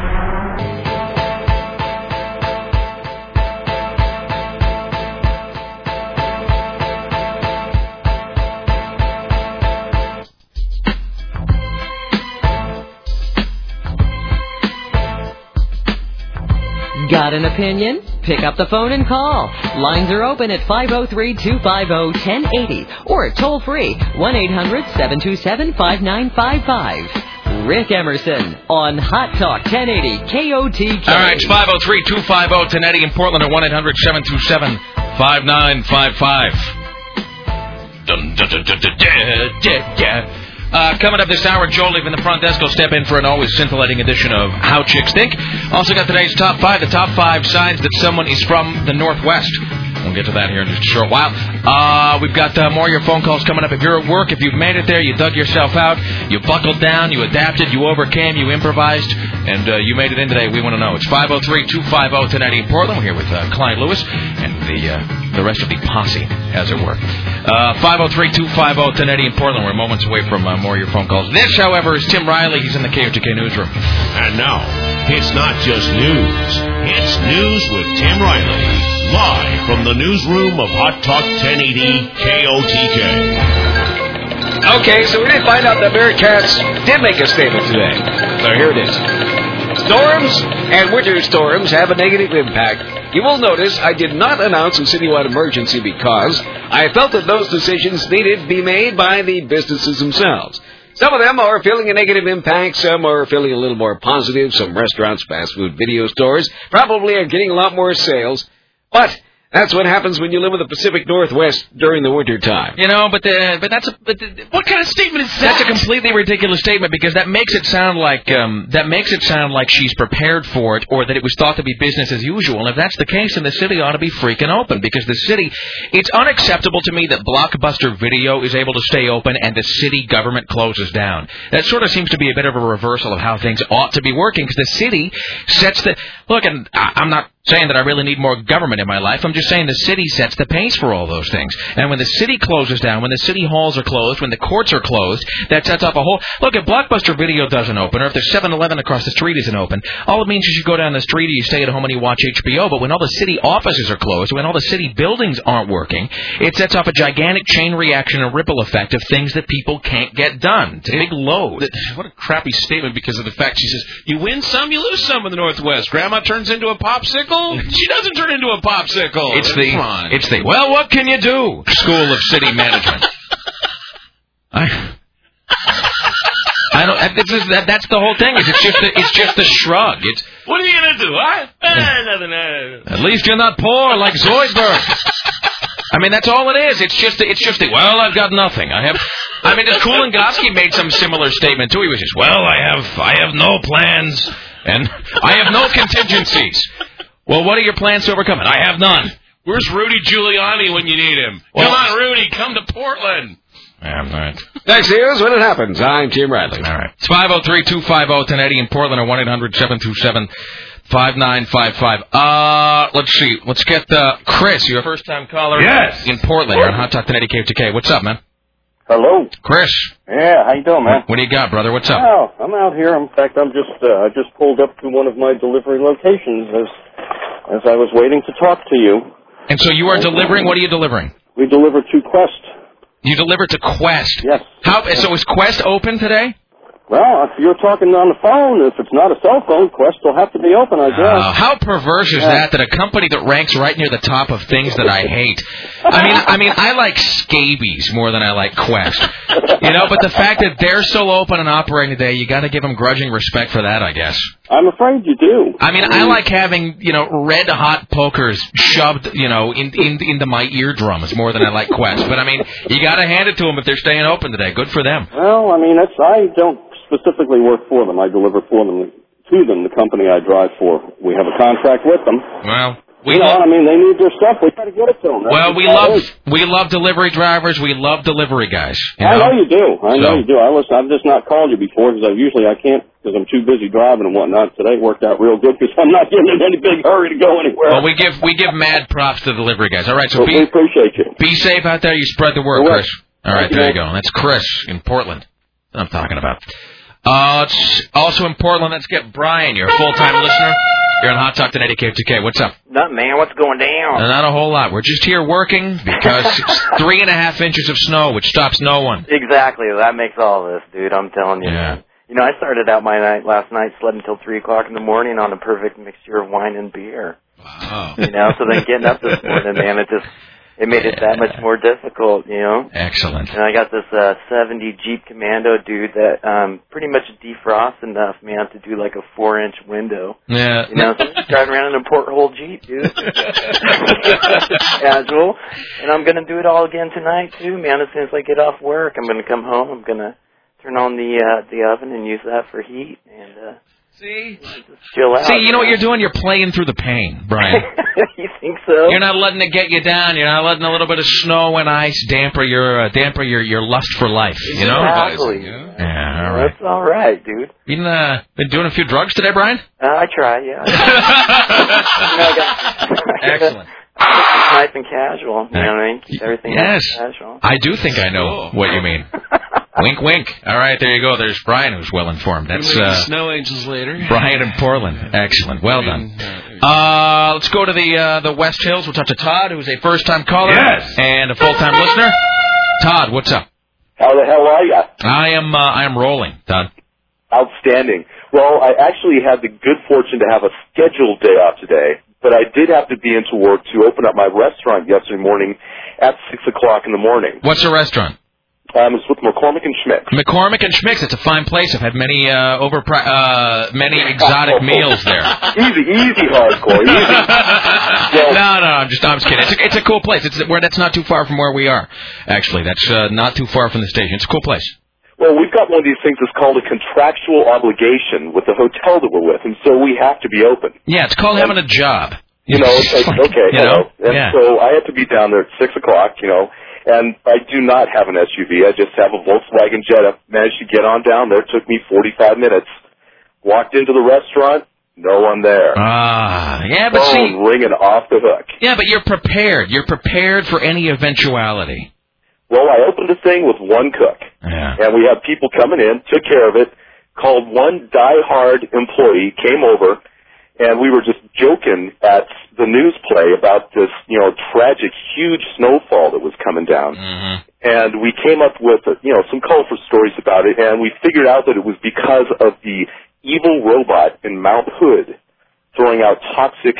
Got an opinion? Pick up the phone and call. Lines are open at five oh three, two five oh, ten eighty or toll free one eight hundred, seven two seven, five nine five five. Rick Emerson on Hot Talk ten eighty K O T K. All right, it's five oh three, two five oh, ten eighty in Portland or one eight hundred, seven two seven, five nine five five. Dun, dun, dun, dun, dun, dun, dun, dun. Uh, coming up this hour, Jolie from the front desk will step in for an always scintillating edition of How Chicks Think. Also got today's top five, the top five signs that someone is from the Northwest. We'll get to that here in just a short while. Uh, we've got uh, more of your phone calls coming up. If you're at work, if you've made it there, you dug yourself out, you buckled down, you adapted, you overcame, you improvised, and uh, you made it in today, we want to know. It's five oh three, two five oh, ten eighty in Portland. We're here with uh, Clyde Lewis and the uh, the rest of the posse, as it were. Uh, five oh three, two five oh, ten eighty in Portland. We're moments away from uh, more of your phone calls. This, however, is Tim Riley. He's in the K O T K newsroom. And now, it's not just news. It's News with Tim Riley. Live from the newsroom of Hot Talk ten eighty K O T K. Okay, so we did find out that Bearcats did make a statement today. So here it is. Storms and winter storms have a negative impact. You will notice I did not announce a citywide emergency because I felt that those decisions needed to be made by the businesses themselves. Some of them are feeling a negative impact. Some are feeling a little more positive. Some restaurants, fast food, video stores probably are getting a lot more sales. But that's what happens when you live in the Pacific Northwest during the winter time. You know, but the, but that's a but the, what kind of statement is that? That's a completely ridiculous statement because that makes it sound like um, that makes it sound like she's prepared for it or that it was thought to be business as usual. And if that's the case, then the city ought to be freaking open because the city, it's unacceptable to me that Blockbuster Video is able to stay open and the city government closes down. That sort of seems to be a bit of a reversal of how things ought to be working because the city sets the look. And I'm not saying that I really need more government in my life. I'm just saying the city sets the pace for all those things. And when the city closes down, when the city halls are closed, when the courts are closed, that sets up a whole... Look, if Blockbuster Video doesn't open, or if there's seven eleven across the street isn't open, all it means is you go down the street or you stay at home and you watch H B O. But when all the city offices are closed, when all the city buildings aren't working, it sets off a gigantic chain reaction and ripple effect of things that people can't get done. It's a big load. What a crappy statement because of the fact she says, you win some, you lose some in the Northwest. Grandma turns into a popsicle. She doesn't turn into a popsicle. It's the, it's the, well, what can you do? School of City Management. I, I don't, this is, that, that's the whole thing. Is it's just the, it's just the shrug. It's, what are you going to do, huh? Eh, nothing, eh. At least you're not poor like Zoidberg. I mean, that's all it is. It's just, the, it's just the, well, I've got nothing. I have, I mean, Kulingoski made some similar statement too. He was just, well, I have, I have no plans and I have no contingencies. Well, what are your plans to overcome it? I have none. Where's Rudy Giuliani when you need him? Well, come on, Rudy, come to Portland. Yeah, all right. Next here's when it happens. I'm Tim Riley. All right. It's five oh three, two five oh, ten eighty in Portland or one eight hundred, seven two seven, five nine five five. Uh, let's see. Let's get uh, Chris, you're a first-time caller. Yes. In Portland. You're on Hot Talk ten eighty K F T K. What's up, man? Hello. Chris. Yeah, how you doing, man? What do you got, brother? What's up? Oh, I'm out here. In fact, I'm just uh, I just pulled up to one of my delivery locations as as I was waiting to talk to you. And so you are delivering. What are you delivering? We deliver to Quest. You deliver to Quest? Yes. How? So is Quest open today? Well, if you're talking on the phone, if it's not a cell phone, Quest will have to be open, I guess. Uh, how perverse is Yeah. that? That a company that ranks right near the top of things that I hate. I mean, I mean, I like scabies more than I like Quest. You know, but the fact that they're still open and operating today, you got to give them grudging respect for that, I guess. I'm afraid you do. I mean, I like having, you know, red hot pokers shoved, you know, in, in into my eardrums more than I like Quest. But I mean, you got to hand it to them if they're staying open today. Good for them. Well, I mean, it's, I don't specifically work for them. I deliver for them, to them, the company I drive for. We have a contract with them. Well, we you know, love, I mean, they need their stuff. We got to get it to them. That's well, we what love it is. we love delivery drivers. We love delivery guys. You I know? know you do. I know So- you do. I listen, I've just not called you before because I usually I can't because I'm too busy driving and whatnot. Today worked out real good because I'm not getting in any big hurry to go anywhere. Well, we give we give mad props to the delivery guys. All right, so Well, be we appreciate you. be safe out there. You spread the word, I will. Chris. All right, Thank there you. you go. That's Chris in Portland. That's what I'm talking about. Uh, it's also in Portland. Let's get Brian. You're a full-time listener. You're on Hot Talk ten eighty K two K. What's up? Nothing, man. What's going down? Uh, not a whole lot. We're just here working because it's three and a half inches of snow, which stops no one. Exactly. That makes all this, dude. I'm telling you. Yeah. Man. You know, I started out my night last night, slept until three o'clock in the morning on a perfect mixture of wine and beer. Wow. You know, so then getting up this morning, man, it just it made it that much more difficult. You know. Excellent. And I got this uh seventy Jeep Commando dude that um pretty much defrosts enough, man, to do like a four inch window. Yeah. You know, so I'm just driving around in a porthole Jeep, dude. Casual. And I'm gonna do it all again tonight too, man. As soon as I get off work, I'm gonna come home, I'm gonna turn on the uh the oven and use that for heat and uh See? just chill out. See, you know what man. you're doing? You're playing through the pain, Brian. You think so? You're not letting it get you down. You're not letting a little bit of snow and ice damper your uh, damper your, your lust for life. You know? Exactly. Yeah, all right. That's all right, dude. Been uh, been doing a few drugs today, Brian? Uh, I try, yeah. You know, I got- Excellent. nice and casual. You know what I mean? Keep everything Yes. nice and casual. I do think I know what you mean. Wink, wink. All right, there you go. There's Brian, who's well informed. That's uh, Snow Angels later. Brian in Portland. Excellent. Well done. Uh, let's go to the uh, the West Hills. We'll talk to Todd, who's a first-time caller Yes. and a full-time listener. Todd, what's up? How the hell are you? I am uh, I am rolling, Todd. Outstanding. Well, I actually had the good fortune to have a scheduled day off today, but I did have to be into work to open up my restaurant yesterday morning at six o'clock in the morning. What's the restaurant? Um, it's with McCormick and Schmick. McCormick and Schmick's. It's a fine place. I've had many uh, over uh, many exotic meals there. Easy, easy, hardcore, easy. no, no, I'm just I'm just kidding. It's a, it's a cool place. It's where that's not too far from where we are. Actually, that's uh, not too far from the station. It's a cool place. Well, we've got one of these things that's called a contractual obligation with the hotel that we're with, and so we have to be open. Yeah, it's called having a job. You know, it's like, okay, You hello. know? And Yeah. so I had to be down there at six o'clock, you know, and I do not have an S U V. I just have a Volkswagen Jetta. Managed to get on down there. It took me forty-five minutes. Walked into the restaurant, no one there. Ah, yeah, but Phone see, ringing off the hook. yeah, but you're prepared. You're prepared for any eventuality. Well, I opened the thing with one cook. Yeah. And we had people coming in, took care of it, called one die-hard employee, came over, and we were just joking at the news play about this, you know, tragic, huge snowfall that was coming down. Mm-hmm. And we came up with, you know, some colorful stories about it, and we figured out that it was because of the evil robot in Mount Hood throwing out toxic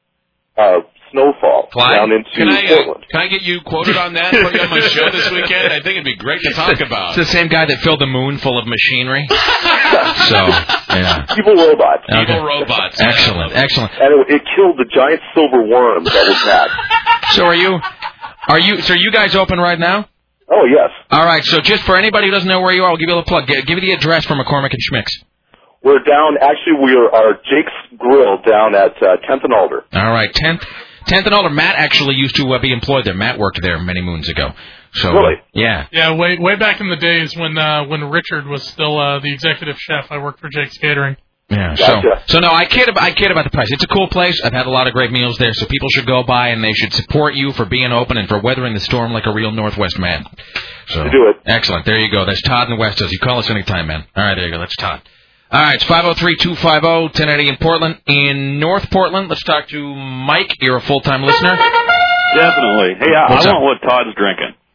uh, snowfall Clyde, down into can I, uh, Portland. can I get you quoted on that? Put you on my show this weekend? I think it'd be great to talk about. It's the same guy that filled the moon full of machinery. So, yeah. Evil robots. Okay. Evil robots. Excellent, excellent. And it, it killed the giant silver worm that was that. So are you, are you, so are you guys open right now? Oh, yes. All right, so just for anybody who doesn't know where you are, I'll give you a little plug. Give, give me the address for McCormick and Schmick's. We're down, actually, we are, are Jake's Grill down at uh, tenth and Alder. All right, tenth, tenth and Alder. Matt actually used to uh, be employed there. Matt worked there many moons ago. So, Really? uh, yeah. Yeah, way way back in the days when uh, when Richard was still uh, the executive chef, I worked for Jake's Catering. Yeah, so Gotcha. so no, I kid about I kid about the price. It's a cool place. I've had a lot of great meals there, so people should go by and they should support you for being open and for weathering the storm like a real Northwest man. So To do it. Excellent. There you go. That's Todd in the West Hills. You call us anytime, man. All right, there you go. That's Todd. All right, it's five oh three, two five oh, ten eighty in Portland. In North Portland, let's talk to Mike. You're a full-time listener. Definitely. Hey, I, I What's up? want what Todd's drinking.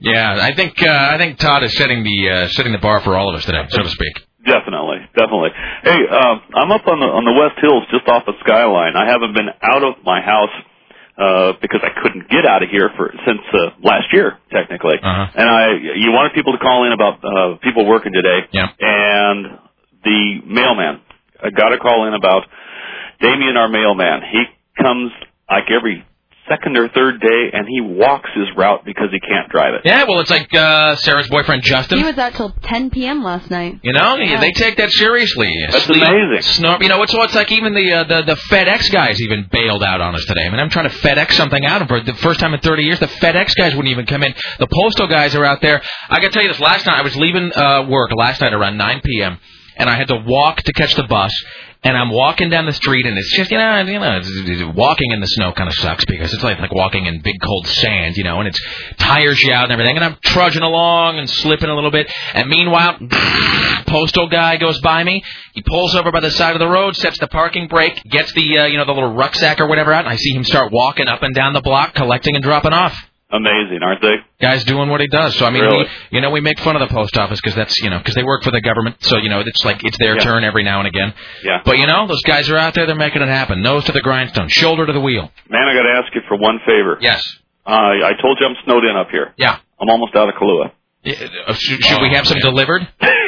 Yeah, I think uh, I think Todd is setting the uh, setting the bar for all of us today, so to speak. Definitely, definitely. Hey, uh, I'm up on the on the West Hills, just off of Skyline. I haven't been out of my house uh, because I couldn't get out of here for since uh, last year, technically. Uh-huh. And I, you wanted people to call in about uh, people working today. Yeah. And the mailman, I got a call in about Damien, our mailman. He comes like every second or third day, and he walks his route because he can't drive it. Yeah, well, it's like uh, Sarah's boyfriend, Justin. He was out till ten p.m. last night. You know, Yeah. they take that seriously. That's Sleep, amazing. Snore, you know, it's, it's like even the, uh, the the FedEx guys even bailed out on us today. I mean, I'm trying to FedEx something out, and for the first time in thirty years, the FedEx guys wouldn't even come in. The postal guys are out there. I got to tell you this, last night, I was leaving uh, work last night around nine p.m., and I had to walk to catch the bus. And I'm walking down the street, and it's just, you know, you know, it's, it's, walking in the snow kind of sucks because it's like like walking in big cold sand, you know, and it tires you out and everything. And I'm trudging along and slipping a little bit. And meanwhile, postal guy goes by me. He pulls over by the side of the road, sets the parking brake, gets the, uh, you know, the little rucksack or whatever out, and I see him start walking up and down the block, collecting and dropping off. Amazing, aren't they? Guy's doing what he does. So, I mean, Really? we, you know, we make fun of the post office because that's, you know, because they work for the government. So, you know, it's like it's their Yeah. turn every now and again. Yeah. But, you know, those guys are out there. They're making it happen. Nose to the grindstone. Shoulder to the wheel. Man, I got to ask you for one favor. Yes. Uh, I told you I'm snowed in up here. Yeah. I'm almost out of Kahlua. Yeah, uh, Should, should we have some delivered?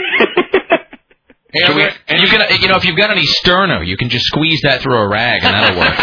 Should we, you can, you know, if you've got any sterno, you can just squeeze that through a rag and that'll work.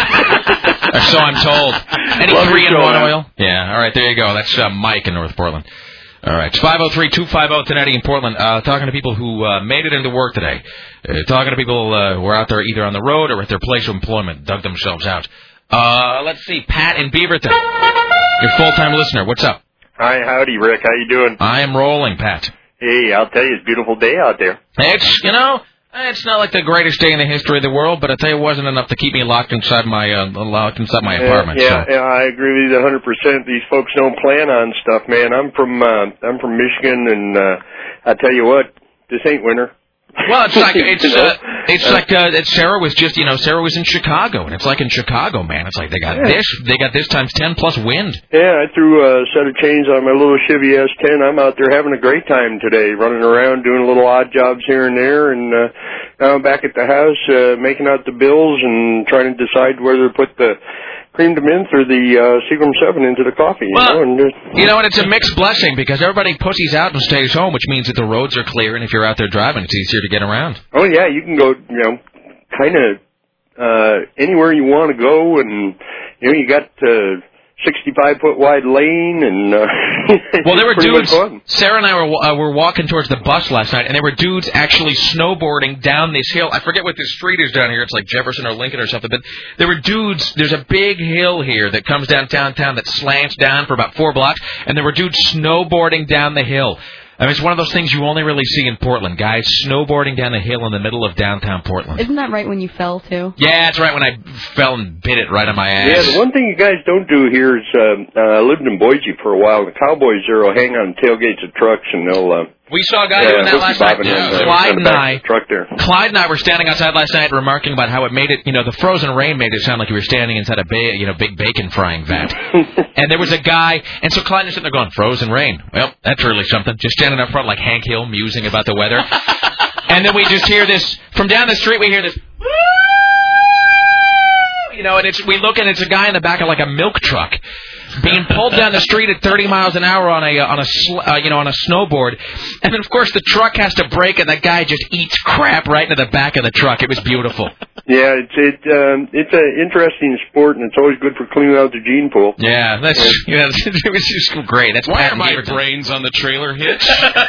Or so I'm told. Any Love your three in show, one man. oil? Yeah. All right. There you go. That's uh, Mike in North Portland. All right. It's five oh three, two five oh, ten eighty in Portland. Uh, talking to people who uh, made it into work today. Uh, talking to people uh, who are out there either on the road or at their place of employment, dug themselves out. Uh, let's see. Pat in Beaverton. Your full-time listener. What's up? Hi, howdy, Rick. How you doing? I am rolling, Pat. Hey, I'll tell you, it's a beautiful day out there. It's, you know, it's not like the greatest day in the history of the world, but I tell you, it wasn't enough to keep me locked inside my uh, locked inside my apartment. Yeah, so. yeah, I agree with you one hundred percent. These folks don't plan on stuff, man. I'm from uh, I'm from Michigan, and uh, I tell you what, this ain't winter. Well, it's like it's You know? uh, it's like uh, it's Sarah was just you know Sarah was in Chicago, and it's like in Chicago, man. It's like they got Yeah. this, they got this times ten plus wind. Yeah, I threw a set of chains on my little Chevy S ten. I'm out there having a great time today, running around doing little odd jobs here and there, and uh, now I'm back at the house uh, making out the bills and trying to decide whether to put the cream de mint or the uh, Seagram seven into the coffee. You Well, know, and just, You know, and it's a mixed blessing because everybody pussies out and stays home, which means that the roads are clear, and if you're out there driving, it's easier to get around. oh yeah, you can go, you know, kind of uh, anywhere you want to go, and you know, you got uh, sixty-five foot wide lane, and uh, Well, there were pretty much dudes. fun. Sarah and I were uh, were walking towards the bus last night, and there were dudes actually snowboarding down this hill. I forget what this street is down here. It's like Jefferson or Lincoln or something. But there were dudes. There's a big hill here that comes down downtown that slants down for about four blocks, and there were dudes snowboarding down the hill. I mean, it's one of those things you only really see in Portland. Guys snowboarding down the hill in the middle of downtown Portland. Isn't that right when you fell, too? Yeah, that's right. When I fell and bit it right on my ass. Yeah, the one thing you guys don't do here is, uh, uh, I lived in Boise for a while. The cowboys there will hang on tailgates of trucks, and they'll, uh, We saw a guy yeah, doing that hooky last night. bobbing on the- Clyde on the and back I, of the truck there. Clyde and I were standing outside last night, remarking about how it made it. You know, the frozen rain made it sound like you were standing inside a ba- you know big bacon frying vat. And there was a guy, and so Clyde was sitting there going, "Frozen rain. Well, that's really something." Just standing up front like Hank Hill, musing about the weather. And then we just hear this from down the street. We hear this. You know, and it's we look and it's a guy in the back of like a milk truck, being pulled down the street at thirty miles an hour on a uh, on a sl- uh, you know on a snowboard, and then of course the truck has to brake, and that guy just eats crap right into the back of the truck. It was beautiful. Yeah, it's it um, it's an interesting sport, and it's always good for cleaning out the gene pool. Yeah, that's you know, it was just great. That's Why Pat are my Beaverton. brains on the trailer hitch?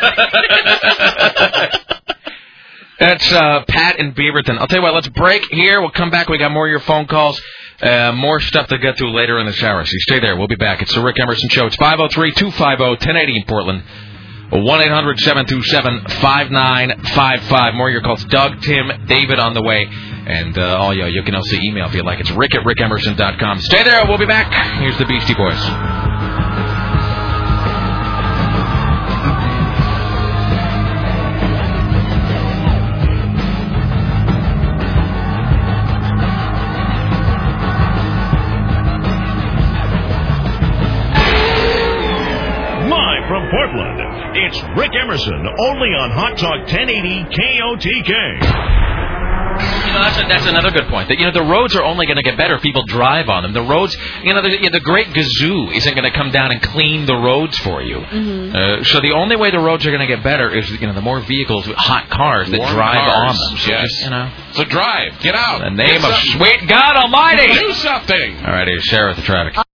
That's uh, Pat in Beaverton. I'll tell you what, let's break here. We'll come back. We got more of your phone calls, uh, more stuff to get to later in this hour. So you stay there. We'll be back. It's the Rick Emerson Show. It's five oh three, two five oh, ten eighty in Portland. one eight hundred, seven two seven, five nine five five. More of your calls. Doug, Tim, David on the way. And uh, all you, you can also email if you like. It's rick at rick emerson dot com. Stay there. We'll be back. Here's the Beastie Boys. Live from Rick Emerson, only on Hot Talk ten eighty K O T K. You know, that's, a, that's another good point. That, you know, the roads are only going to get better if people drive on them. The roads, you know, the, the Great Gazoo isn't going to come down and clean the roads for you. Mm-hmm. Uh, so the only way the roads are going to get better is, you know, the more vehicles with hot cars that Warm drive cars, on them. So yes. just, you know. So drive. Get out. In the name Get of something. sweet God Almighty. Do something. All right, here's Sarah with the traffic.